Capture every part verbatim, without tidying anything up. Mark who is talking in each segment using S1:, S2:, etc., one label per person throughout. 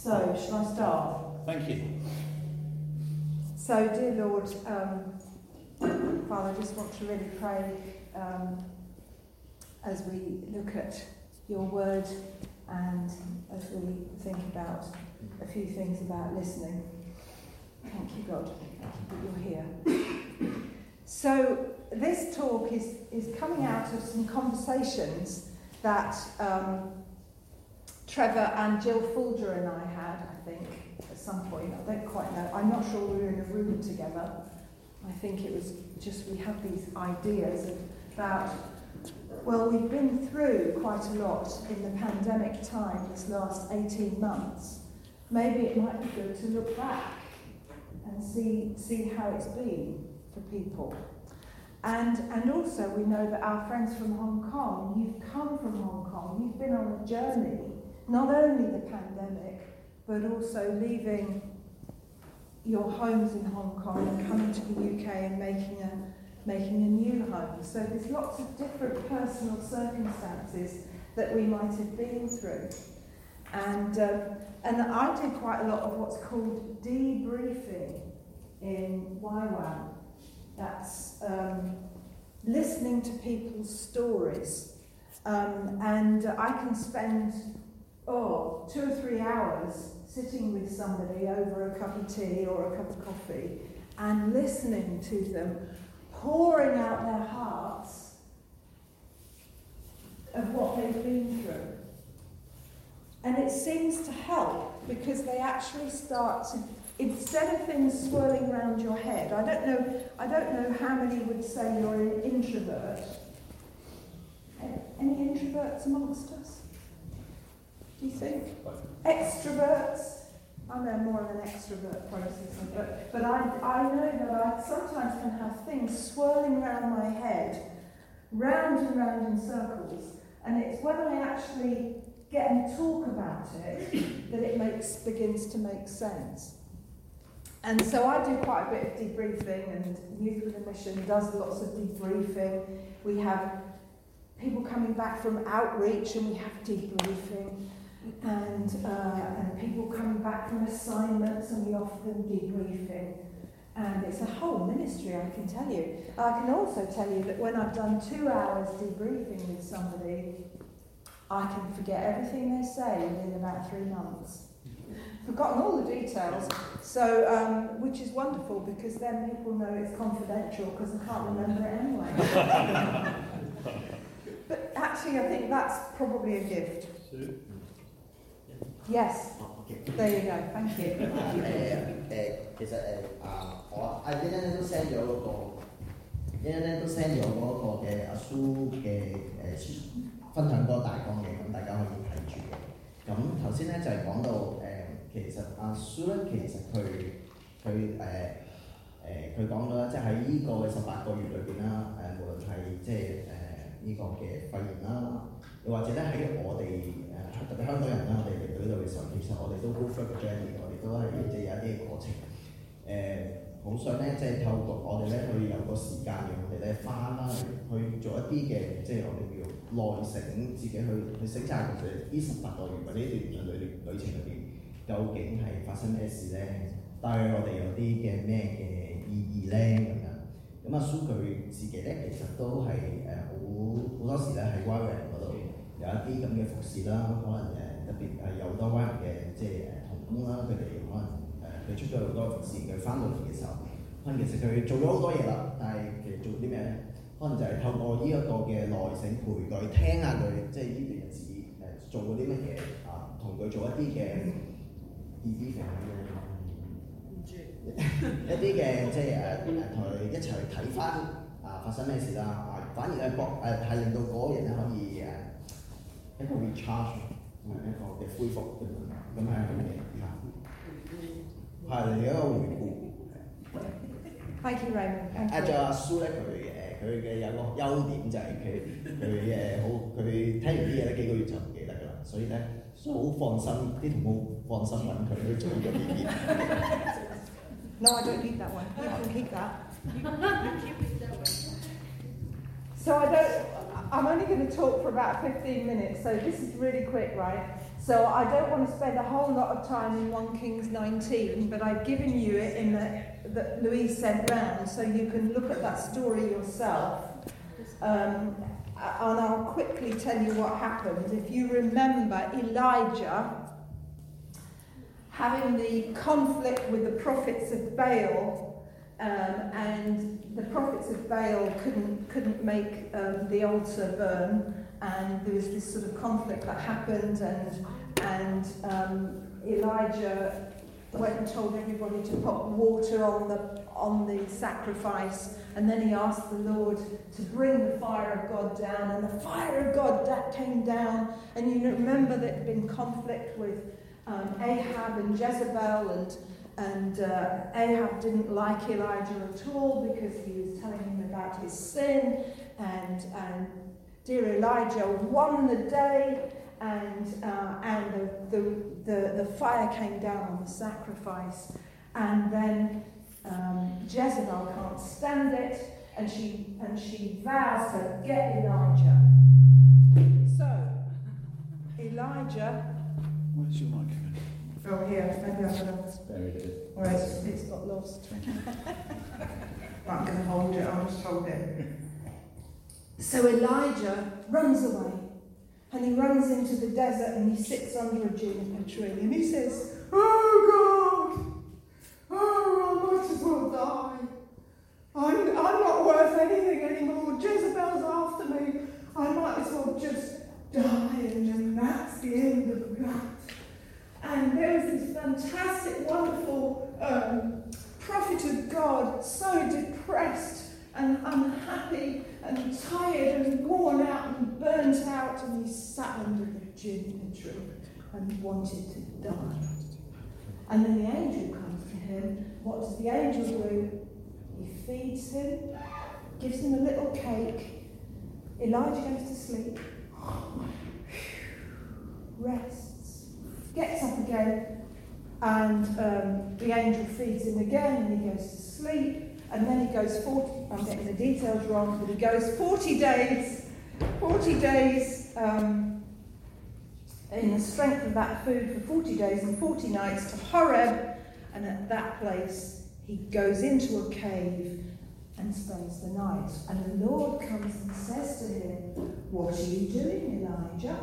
S1: So, shall I start?
S2: Thank you.
S1: So, dear Lord, um, Father, I just want to really pray um, as we look at your word and as we think about a few things about listening. Thank you, God, that you're here. So, this talk is, is coming out of some conversations that um, Trevor and Jill Fulger and I had, I think, at some point. I don't quite know. I'm not sure we were in a room together. I think it was just we had these ideas about, well, we've been through quite a lot in the pandemic time, this last eighteen months. Maybe it might be good to look back and see see how it's been for people. And and also we know that our friends from Hong Kong, you've come from Hong Kong, you've been on a journey, not only the pandemic, but also leaving your homes in Hong Kong and coming to the U K and making a making a new home. So there's lots of different personal circumstances that we might have been through. And uh, and I do quite a lot of what's called debriefing in Y WAM. That's um, listening to people's stories. Um, and I can spend, oh, two or three hours sitting with somebody over a cup of tea or a cup of coffee and listening to them, pouring out their hearts of what they've been through. And it seems to help because they actually start to, instead of things swirling around your head, I don't know, I don't know how many would say you're an introvert. Any introverts amongst us? Do you think? Extroverts? I know more of an extrovert process, but, but I, I know that I sometimes can have things swirling around my head, round and round in circles, and it's when I actually get and talk about it that it makes begins to make sense. And so I do quite a bit of debriefing, and Youth with a Mission does lots of debriefing. We have people coming back from outreach and we have debriefing, and uh, and people coming back from assignments and we offer them debriefing. And it's a whole ministry, I can tell you. I can also tell you that when I've done two hours debriefing with somebody, I can forget everything they say within about three months. Forgotten all the details, so um, which is wonderful because then people know it's confidential because I can't remember it anyway. But actually, I think that's probably a gift. Yes. There you go. Thank you.
S3: 誒誒，其實誒啊，我阿 Lin 咧都 send 咗嗰個 ，Lin 咧都 send 咗嗰個嘅阿蘇嘅誒分享嗰個大綱嘅，咁大家可以睇住嘅。咁頭先咧就係講到誒，其實阿蘇咧其實佢佢誒誒佢講咗，即係喺呢個嘅十八個月裏邊啦，誒無論係即係誒呢個嘅肺炎啦，又或者咧喺我哋誒特別香港人啦，我哋嚟到呢度嘅時候，其實我哋都 go through 個 journey， 我哋都係即係有一啲嘅過程。誒好想咧，即係透過我哋咧去有個時間讓我哋咧翻啦，去做一啲嘅，即係我哋叫內省，自己去去省察佢呢十八個月或者呢段旅旅程裏邊，究竟係發生咩事咧？對我哋有啲嘅咩嘅意義咧咁樣。咁阿蘇佢自己咧，其實都係誒好好多時咧喺 Y WAM 嗰度有一啲咁嘅服侍啦，可能誒特別係有好多 Y WAM 嘅即係誒同工啦，佢哋可能誒佢出咗好多服侍，佢翻到嚟嘅時候，可能其實佢做咗好多嘢啦，但係其實做啲咩咧？可能就係透過呢一個嘅內省陪佢聽下佢，即係呢段日子誒做過啲乜嘢啊，同佢做一啲嘅 debriefing 一啲嘅即係誒誒同佢一齊去睇翻啊發生咩事啦啊，反而咧幫誒係令到嗰個人咧可以誒一個 recharge 一個嘅恢復咁樣，咁係咁嘅嚇，係嚟一個回顧。
S1: Thank you, Raymond.
S3: 阿仲阿蘇咧，佢誒佢嘅有個優點就係佢佢誒好佢聽完啲嘢咧幾個月就唔記得㗎啦，所以咧好放心，啲同工放心揾佢去做呢個 B B。
S1: No, I don't need that one. You can keep that.
S4: You can keep it that way.
S1: So I don't, I'm only going to talk for about fifteen minutes, so this is really quick, right? So I don't want to spend a whole lot of time in First Kings nineteen, but I've given you it in the that Louise sent round, so you can look at that story yourself. Um, and I'll quickly tell you what happened. If you remember Elijah having the conflict with the prophets of Baal, um, and the prophets of Baal couldn't couldn't make um, the altar burn, and there was this sort of conflict that happened, and and um, Elijah went and told everybody to put water on the on the sacrifice, and then he asked the Lord to bring the fire of God down, and the fire of God that came down. And you remember that there'd been conflict with um, Ahab and Jezebel, and and uh, Ahab didn't like Elijah at all because he was telling him about his sin, and and dear Elijah won the day. And uh, and the, the the the fire came down on the sacrifice, and then um, Jezebel can't stand it, and she and she vows to get Elijah. So Elijah.
S2: Where's your microphone?
S1: Oh, here. Maybe I can.
S3: Very good.
S1: Or it's, it's got lost. I'm going to hold it. I'll just hold it. So Elijah runs away. And he runs into the desert and he sits under a juniper tree and he says, "Oh God, oh, I might as well die. I'm, I'm not worth anything anymore. Jezebel's after me. I might as well just die, and then that's the end of that." And there was this fantastic, wonderful um, prophet of God, so depressed and unhappy and tired and worn out and burnt out, and he sat under the juniper tree and wanted to die. And then the angel comes to him. What does the angel do? He feeds him, gives him a little cake. Elijah goes to sleep, rests, gets up again, and um, the angel feeds him again, and he goes to sleep. And then he goes forty, I'm getting the details wrong, but he goes forty days, forty days um, in the strength of that food for forty days and forty nights to Horeb. And at that place, he goes into a cave and spends the night. And the Lord comes and says to him, "What are you doing, Elijah?"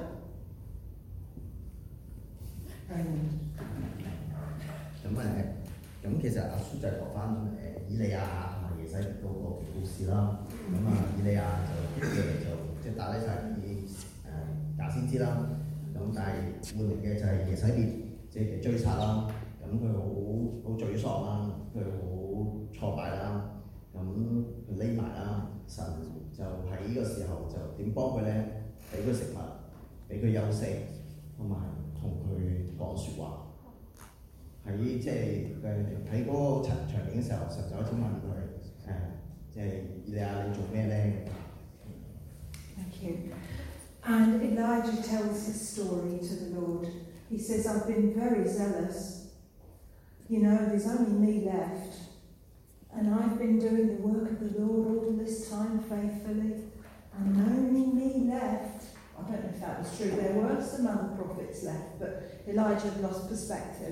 S1: And
S3: 咁誒，咁其實阿叔就講翻誒以利亞同埋耶洗別嗰個故事啦。咁啊，以利亞就跟住就即係打低晒啲誒假先知啦。咁但係換嚟嘅就係耶洗別即係追殺啦。咁佢好好沮喪啦，佢好挫敗啦。咁佢匿埋啦，神就喺呢個時候就點幫佢咧？俾佢食物，俾佢休息，同埋同佢講説話。喺即係誒喺嗰個場場景嘅時候，神就開始問佢誒，即係以利亞你做咩咧？
S1: Thank you. And Elijah tells his story to the Lord. He says, "I've been very zealous. You know, there's only me left. And I've been doing the work of the Lord all this time faithfully. And only me left." I don't know if that was true. There were some other prophets left, but Elijah had lost perspective.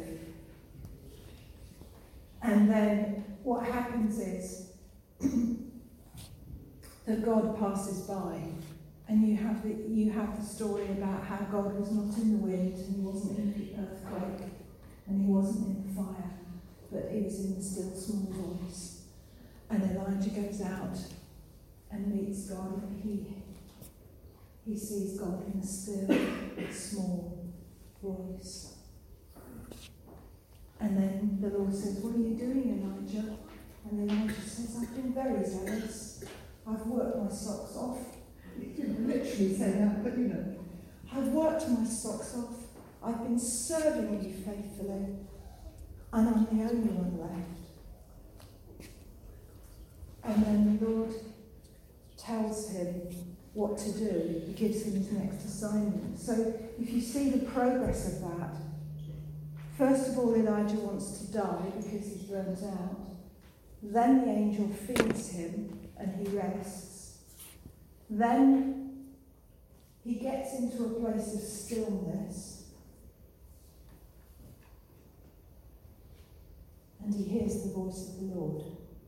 S1: And then what happens is that God passes by, and you have the you have the story about how God was not in the wind, and he wasn't in the earthquake, and he wasn't in the fire, but he was in the still small voice. And Elijah goes out and meets God, and he he sees God in a still small voice. And then the Lord says, "What are you doing, Elijah?" And Elijah says, "I've been very zealous. I've worked my socks off." He didn't literally say that, but you know. "I've worked my socks off. I've been serving you faithfully. And I'm the only one left." And then the Lord tells him what to do. He gives him his next assignment. So if you see the progress of that, first of all, Elijah wants to die because he's burnt out. Then the angel feeds him and he rests. Then he gets into a place of stillness and he hears the voice of the Lord.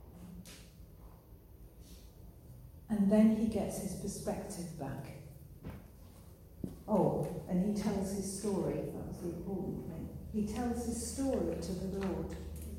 S1: And then he gets his perspective back. Oh, and he tells his story. That was the important thing. He tells his story to the Lord.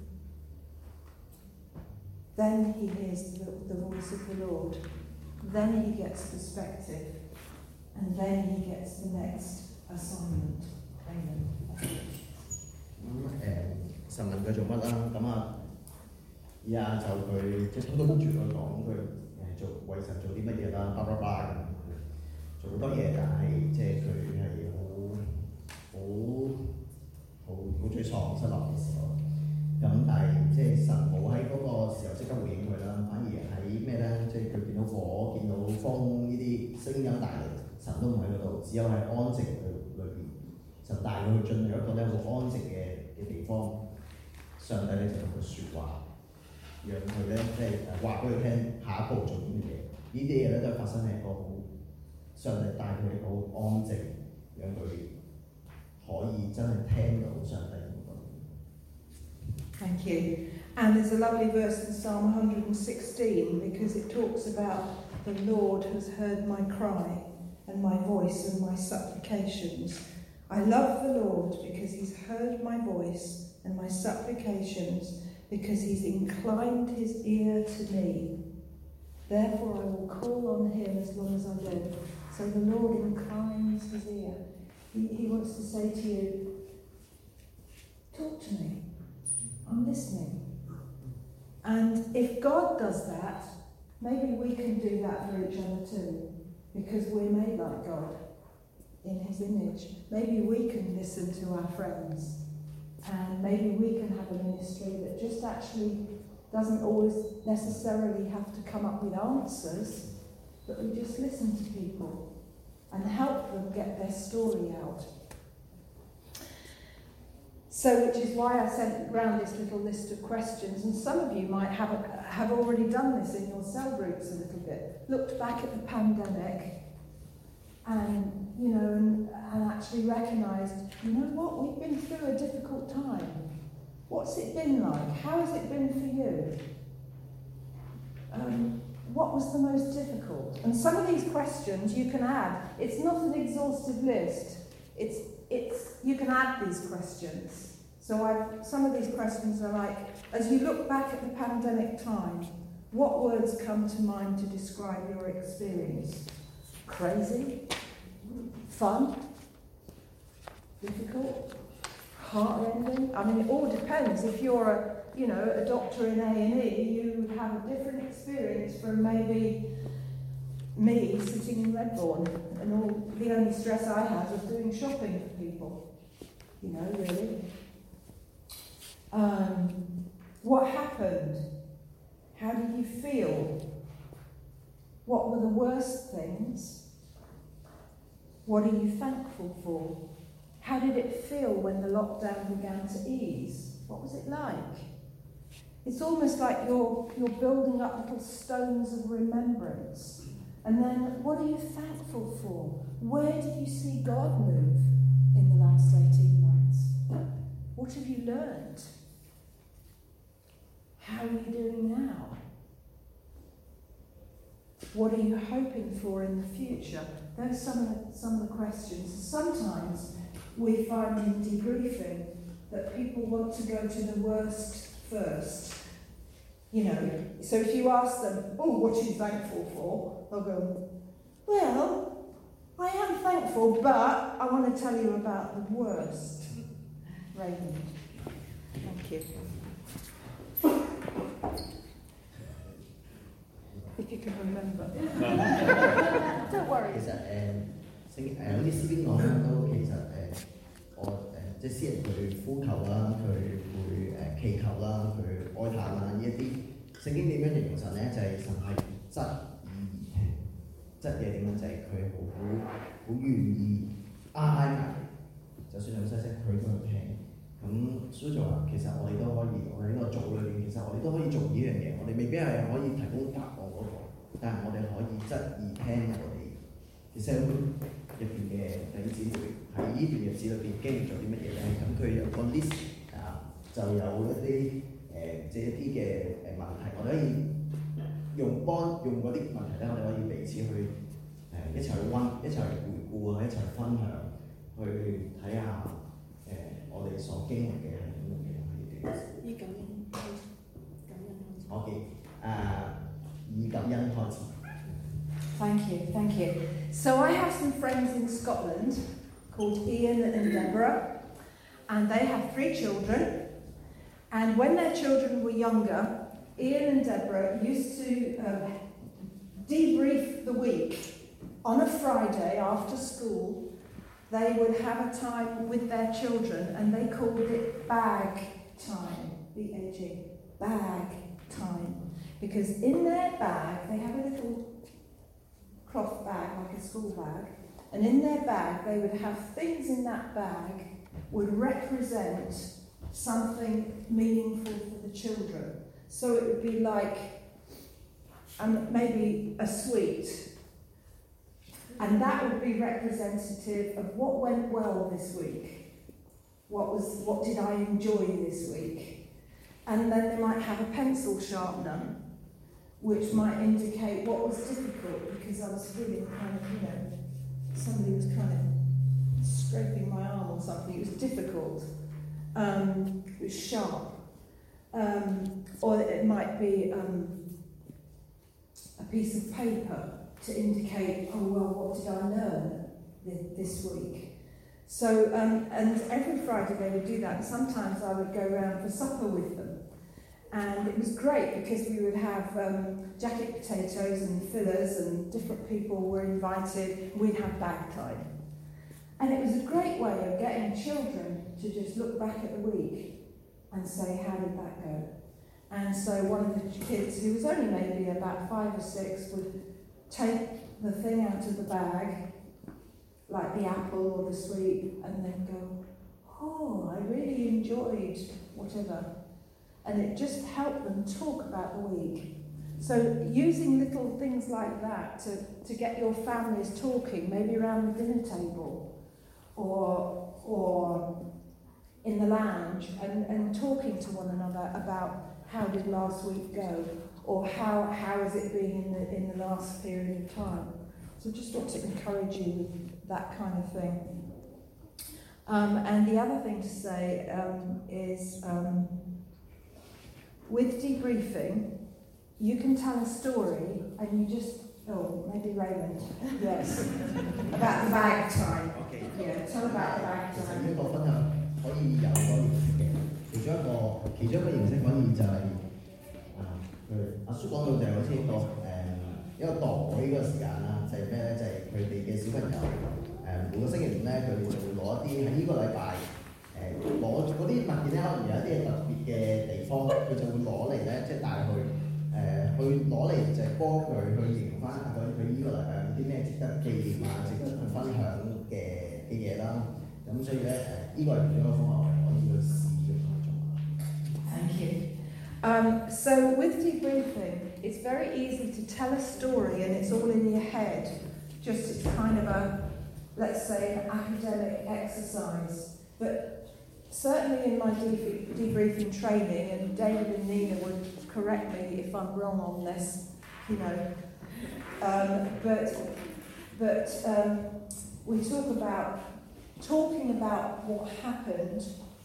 S1: Then he hears the, the voice of the Lord. Then he gets perspective. And then he gets the next assignment. Amen.
S3: 咁誒神問佢做乜啦？咁啊，而家就佢即係滔滔不絕去講佢誒做為神做啲乜嘢啦，巴拉巴咁做好多嘢，但係即係佢係好好好好沮喪失落嘅時候。咁但係即係神冇喺嗰個時候即刻回應佢啦，反而喺咩咧？即係佢見到火、見到風呢啲聲音大嚟，神都唔喺嗰度，只有喺安靜嘅裏邊。神帶佢去進入一個咧好安靜嘅嘅地方，上帝咧就同佢説話，讓佢咧即係話俾佢聽下一步做啲乜嘢。呢啲嘢咧都係發生喺一個好上帝帶佢一個好安靜，讓佢可以真係聽到上帝嘅講。
S1: Thank you. And there's a lovely verse in Psalm one sixteen because it talks about the Lord has heard my cry and my voice and my supplications. I love the Lord because he's heard my voice and my supplications, because he's inclined his ear to me. Therefore I will call on him as long as I live. So the Lord inclines his ear. He, he wants to say to you, talk to me. I'm listening. And if God does that, maybe we can do that for each other too, because we're made like God. In his image. Maybe we can listen to our friends, and maybe we can have a ministry that just actually doesn't always necessarily have to come up with answers, but we just listen to people and help them get their story out. So, which is why I sent round this little list of questions, and some of you might have, have already done this in your cell groups a little bit. Looked back at the pandemic and, you know, and, and actually recognised, you know what, we've been through a difficult time. What's it been like? How has it been for you? Um, what was the most difficult? And some of these questions you can add. It's not an exhaustive list. It's, it's, you can add these questions. So I've, some of these questions are like, as you look back at the pandemic time, what words come to mind to describe your experience? Crazy? Fun? Difficult? Heart-rending? I mean, it all depends. If you're a, you know, a doctor in A and E, you have a different experience from maybe me sitting in Redbourne, and all the only stress I had was doing shopping for people. You know, really. Um, what happened? How did you feel? What were the worst things? What are you thankful for? How did it feel when the lockdown began to ease? What was it like? It's almost like you're, you're building up little stones of remembrance. And then, what are you thankful for? Where did you see God move in the last eighteen months? What have you learned? How are you doing now? What are you hoping for in the future? Those are some of the, some of the questions. Sometimes we find in debriefing that people want to go to the worst first. You know, so if you ask them, oh, what are you thankful for? They'll go, well, I am thankful, but I want to tell you about the worst. Raymond. Thank you. If you can remember. Don't worry.
S3: 其實誒聖誒好似詩篇講啦，都其實誒我誒即係詩人佢呼求啦，佢會誒祈求啦，佢哀嘆啦，呢一啲聖經點樣形容神咧？就係、是、神係質疑而聽，質嘢點樣就係佢好好好願意挨埋，就算係好細聲，佢都去聽。咁蘇就話其實我哋都可以，我哋呢個組裏邊其實我哋都可以做呢樣嘢，我哋未必係可以提供答案嗰、那個，但係我哋可以質疑聽我哋嘅社會入邊嘅弟兄姊妹喺呢段日子裏邊經歷咗啲乜嘢咧？咁佢有個 list 啊，就有一啲誒誒即係一啲嘅誒問題，我哋可以用幫用嗰啲問題咧，我哋可以彼此去誒、呃、一齊去溫，一齊去回顧啊，一齊去分享，去睇下誒我哋所經歷嘅咁樣嘅呢段。
S4: 以感恩感恩開始。
S3: OK， 誒、以感恩開始。
S1: Thank you, thank you. So I have some friends in Scotland called Ian and Deborah, and they have three children. And when their children were younger, Ian and Deborah used to um, debrief the week. On a Friday after school, they would have a time with their children, and they called it bag time, B A G, bag time. Because in their bag, they have a little cloth bag, like a school bag, and in their bag they would have things in that bag would represent something meaningful for the children. So it would be like um, maybe a sweet, and that would be representative of what went well this week. What was what did I enjoy this week? And then they might have a pencil sharpener, which might indicate what was difficult, because I was feeling kind of, you know, somebody was kind of scraping my arm or something. It was difficult. Um, it was sharp. Um, or it might be um, a piece of paper to indicate, oh, well, what did I learn this week? So, um, and every Friday they would do that. And sometimes I would go around for supper with them. And it was great because we would have um, jacket potatoes and fillers, and different people were invited. We'd have bag time. And it was a great way of getting children to just look back at the week and say, how did that go? And so one of the kids, who was only maybe about five or six, would take the thing out of the bag, like the apple or the sweet, and then go, oh, I really enjoyed whatever. And it just helped them talk about the week. So using little things like that to, to get your families talking, maybe around the dinner table or or in the lounge, and, and talking to one another about how did last week go, or how how is it being in the in the last period of time. So just want to encourage you with that kind of thing. Um, and the other thing to say um, is um, with debriefing, you can tell a story and you just, oh, maybe Raymond, yes, about the bag time.
S3: Okay.
S1: Yeah, tell about the bag
S3: 其實
S1: time.
S3: 呢個分享可以有好多形式嘅，其中一個其中一個形式可以就係、啊，佢阿叔講到就係好似一個誒、一個袋嗰個時間啦，就係咩咧？就係佢哋嘅小朋友誒、每個星期五咧，佢哋就會攞一啲喺呢個禮拜。誒攞嗰啲物件咧，可能有一啲特別嘅地方，佢就會攞嚟咧，即係帶去誒、去攞嚟就係幫佢去形容翻究竟佢呢個禮拜有啲咩值得紀念啊、值得去分享嘅嘅嘢啦。咁所以咧誒，呢、個係其中一個方法，我哋可以去試嘅當中。
S1: Thank you. Um, so with debriefing, it's very easy to tell a story and it's all in your head. Just it's kind of a, let's say, an academic exercise. But certainly in my debrief, debriefing training, and David and Nina would correct me if I'm wrong on this, you know, um, but but um, we talk about talking about what happened,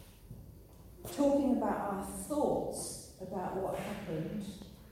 S1: talking about our thoughts about what happened,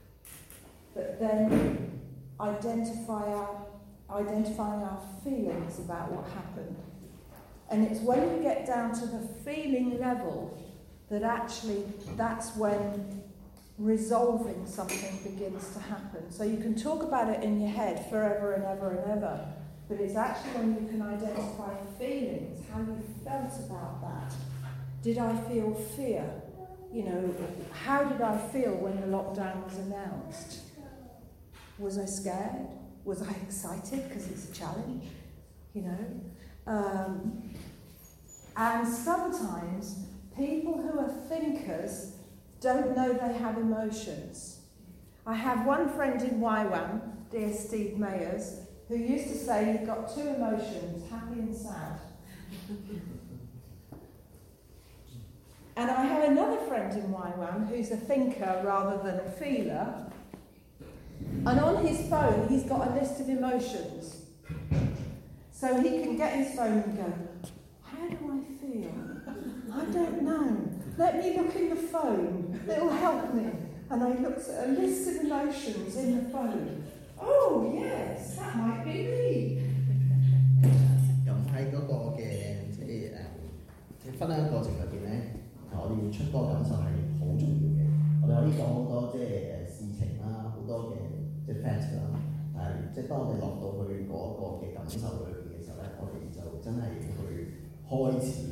S1: but then identify our, identifying our feelings about what happened. And it's when you get down to the feeling level that actually that's when resolving something begins to happen. So you can talk about it in your head forever and ever and ever, but it's actually when you can identify feelings, how you felt about that. Did I feel fear? You know, how did I feel when the lockdown was announced? Was I scared? Was I excited because it's a challenge? You know? Um, and sometimes people who are thinkers don't know they have emotions. I have one friend in Y WAM, dear Steve Mayers, who used to say you've got two emotions, happy and sad. And I have another friend friend in Y WAM who's a thinker rather than a feeler. And on his phone, he's got a list of emotions. So he can get his phone and go, how do I feel? I don't know. Let me look in the phone. It'll help me. And he looks at a list of emotions in the phone. Oh, yes, that might be me.
S3: 咁喺嗰個嘅即係誒即係分享過程裏邊咧，我哋要出多感受係好重要嘅。我哋可以講好多即係誒事情啦，好多嘅即係 fact 啦，但係即係當我哋落到去嗰個嘅感受裏邊嘅時候咧，我哋就真係去開始。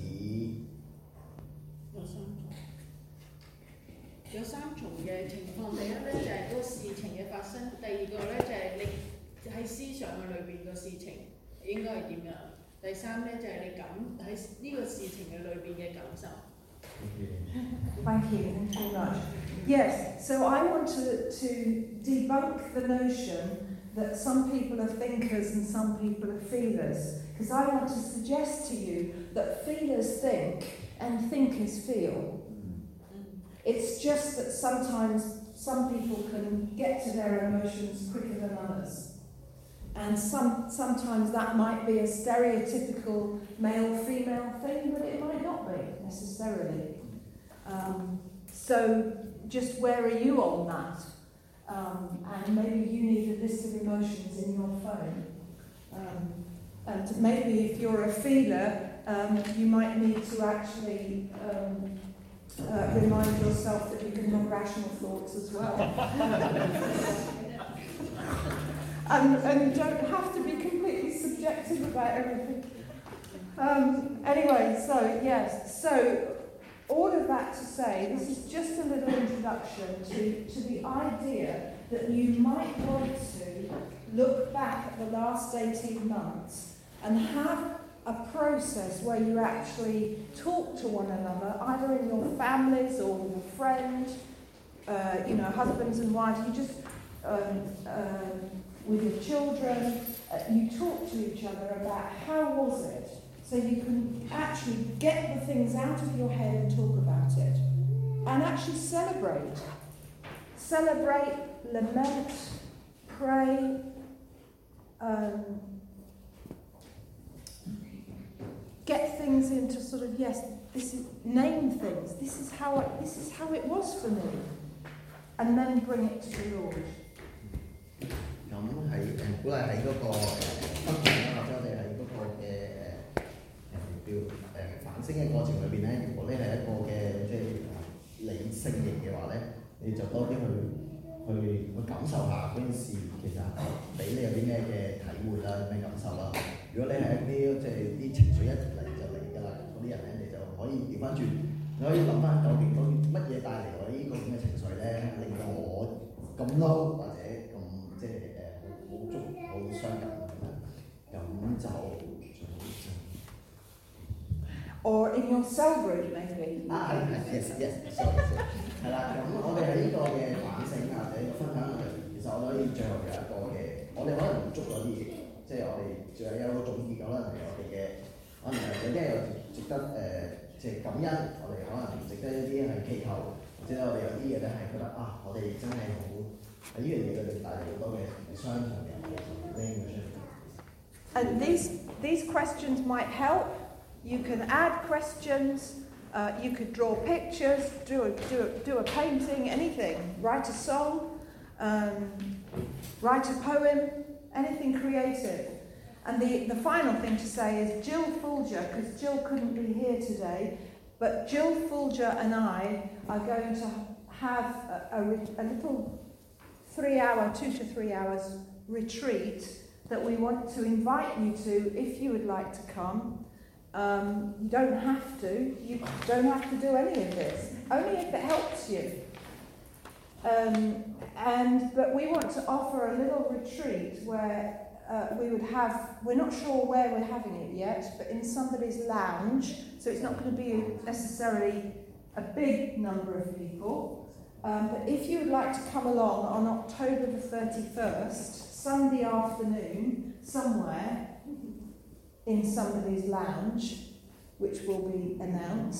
S5: 有三重，有三重嘅情況。第一咧就係、是、嗰個事情嘅發生，第二個咧就係、是、你喺思想嘅裏邊個事情應該係點樣。第三咧就係、是、你感喺呢個事情嘅裏邊嘅感受。
S1: Thank you, thank you very much. Yes, so I want to, to debunk the notion that some people are thinkers and some people are feelers, because I want to suggest to you that feelers think and thinkers feel. It's just that sometimes some people can get to their emotions quicker than others. And some, sometimes that might be a stereotypical male-female thing, but it might not be necessarily. Um, so just where are you on that? Um, and maybe you need a list of emotions in your phone. Um, and maybe if you're a feeler, um, you might need to actually um, uh, remind yourself that you can have rational thoughts as well. And, and you don't have to be completely subjective about everything. Um, anyway, so yes, so all of that to say, this is just a little introduction to, to the idea that you might want to look back at the last eighteen months and have a process where you actually talk to one another, either in your families or with a friend, uh, you know, husbands and wives, you just... Um, um, with your children, uh, you talk to each other about how was it, so you can actually get the things out of your head and talk about it, and actually celebrate. Celebrate, lament, pray, um, get things into sort of, yes, this is, name things, this is how it, this is how it was for me, and then bring it to the Lord.
S3: 咁係誒鼓勵喺嗰個誒分享啦，或者我哋喺嗰個嘅誒誒叫誒反省嘅過程裏邊咧，如果你係一個嘅即係理性型嘅話咧，你就多啲去去去感受下嗰件事其實俾你有啲咩嘅體會啦，咩感受啦。如果你係一啲即係啲情緒一嚟就嚟㗎啦，嗰啲人咧你就可以調翻轉，你可以諗翻究竟嗰乜嘢帶嚟我呢個咁嘅情緒咧，令到我咁嬲或者咁即係。
S1: Or in your cell group, maybe.
S3: Ah, yes, yes, sorry, sorry. 係啦，咁我哋喺呢個嘅反省或者分享裏邊，其實我哋可以最後有一個嘅，我哋可能唔捉咗啲嘢，即係我哋最後有個總結，可能係我哋嘅，可能有啲有值得誒，即係感恩，我哋可能值得一啲係祈求，或者我哋有啲嘢咧係覺得啊，我哋真係好喺呢樣嘢裏邊帶嚟好多嘅雙重嘅。
S1: And these, these questions might help. You can add questions, uh, you could draw pictures, do a, do, a, do a painting, anything. Write a song, um, write a poem, anything creative. And the, the final thing to say is Jill Fulger, because Jill couldn't be here today, but Jill Fulger and I are going to have a, a, a little three-hour, two to three hours retreat that we want to invite you to if you would like to come. Um, you don't have to. You don't have to do any of this. Only if it helps you. Um, and but we want to offer a little retreat where uh, we would have, we're not sure where we're having it yet, but in somebody's lounge. So it's not going to be necessarily a big number of people. Um, but if you would like to come along on October the thirty-first, Sunday afternoon, somewhere in somebody's lounge, which will be announced,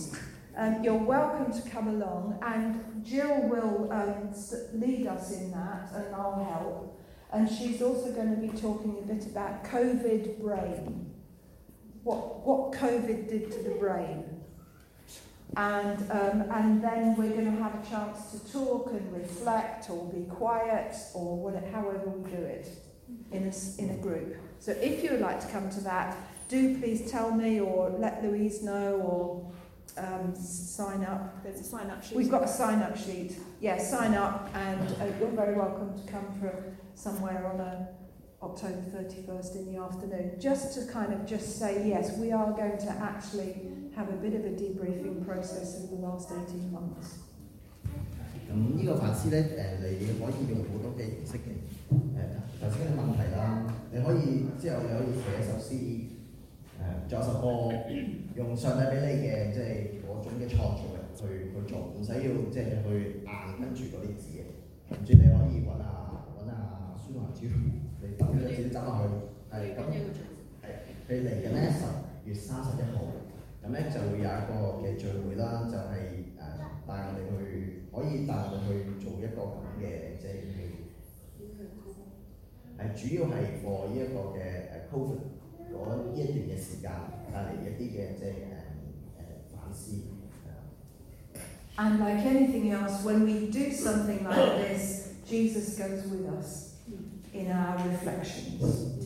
S1: Um, you're welcome to come along, and Jill will um, lead us in that, and I'll help. And she's also going to be talking a bit about COVID brain, what what COVID did to the brain. And um, and then we're going to have a chance to talk and reflect, or be quiet, or whatever, however we do it in a, in a group. So if you would like to come to that, do please tell me, or let Louise know, or um, sign up.
S4: There's a sign up sheet.
S1: We've got a sign up sheet. Yeah, sign up, and uh, you're very welcome to come from somewhere on a October thirty-first in the afternoon, just to kind of just say, yes, we are going to actually have a bit of a debriefing process in the last eighteen months.
S3: 咁呢個反思咧，誒你可以用好多嘅形式嘅。誒頭先嘅問題啦，你可以之後你可以寫一首詩，誒作一首歌，用上帝俾你嘅即係嗰種嘅創造力去去做，唔使要即係去硬跟住嗰啲字嘅。跟住你可以揾下揾下孫華超，你揼咗自己走落去，係咁係佢嚟緊咧十月三十一號，咁咧就會有一個嘅聚會啦，就係、是、誒、呃、帶我哋去，可以帶我哋去做一個咁嘅即係係主要係 for 呢一個嘅誒 Covid 嗰呢一段嘅時間帶嚟一啲嘅即係誒誒反思。
S1: And like anything else, when we do something like this, Jesus goes with us in our reflections.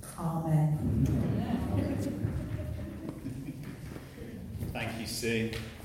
S1: Amen.
S2: Thank you, Sue.